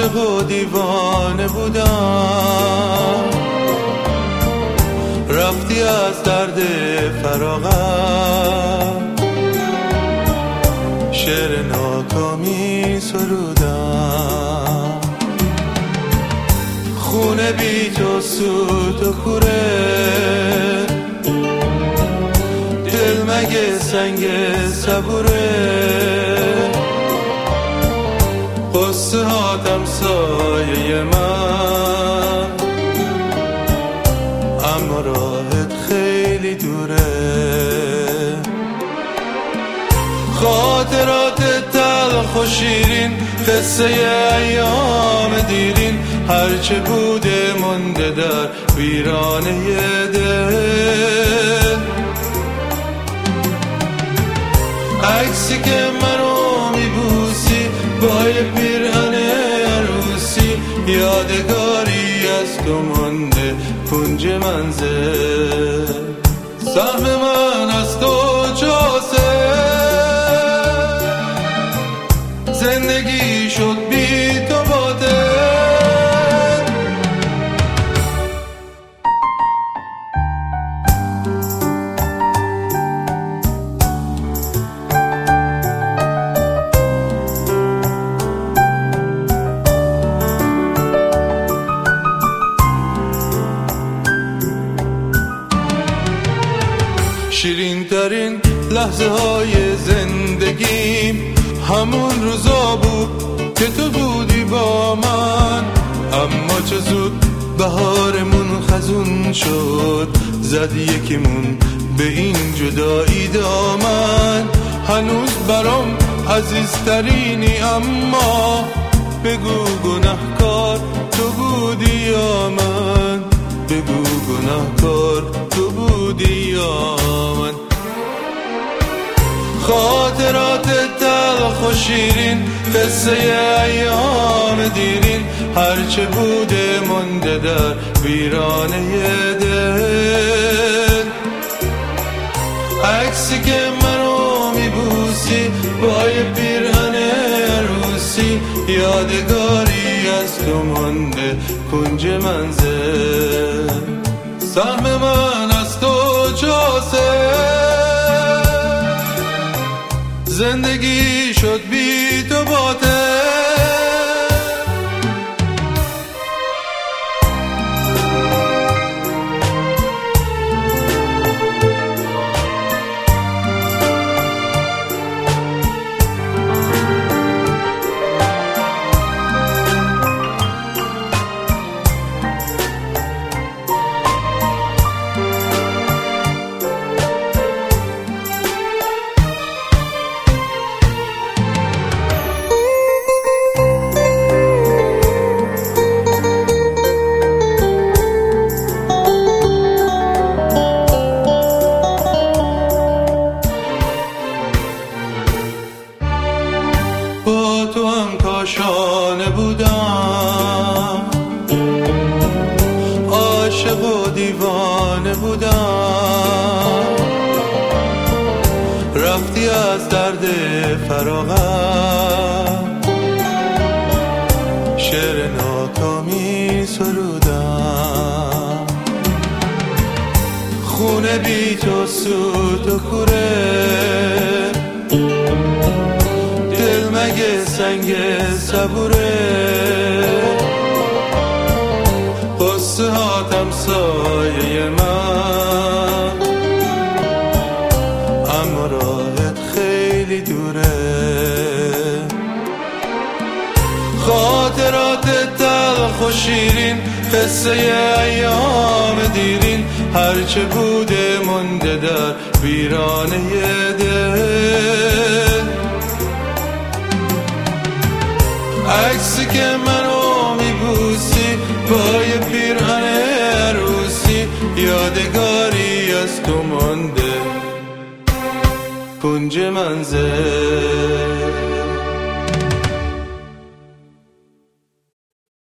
عاشق و دیوانه بودم، رفتی از درد فراغم، شعر ناکامی سرودم. خونه بی تو سوت و کوره، دل مگه سنگ صبوره، قصه هاتم سایه من، اما راهت خیلی دوره. خاطرات تلخ و شیرین، قصه ایام دیرین، هرچه بوده مونده در ویرانه دل. عکسی که منو میبوسی با یه پیرهن عروسی، یادگاری از تو مونده کنج منزل. سهم من از تو چاسه، زندگی شد بی تو باطل. شیرین ترین لحظه های زندگیم همون روزا بود که تو بودی با من، اما چه زود بهارمون خزون شد، زد یکیمون به این جدایی دامن. هنوز برام عزیزترینی، اما بگو گناهکار تو بودی یا من، بگو گناهکار تو بودی یا من. خاطرات تلخ و شیرین، قصه ایام دیرین، هرچه بوده مونده در ویرانه دل. عکسی که منو میبوسی با یه پیرهن عروسی، یادگاری از تو مونده کنج منزل. سهم من از تو چاسه، زندگی شد بی تو باطل. با تو هم کاشانه بودم، عاشق و دیوانه بودم، رفتی از درد فراغم، شعر ناکامی سرودم. خونه بی تو سوت و کوره، مگه سنگ صبوره، قصه هاتم سایه من، اما راهت خیلی دوره. خاطرات تلخ و شیرین، قصه ایام دیرین، هرچه بوده مونده در ویرانه دل. عکسی که منو میبوسی با یه پیرهن عروسی، یادگاری از تو مونده کنج منزل.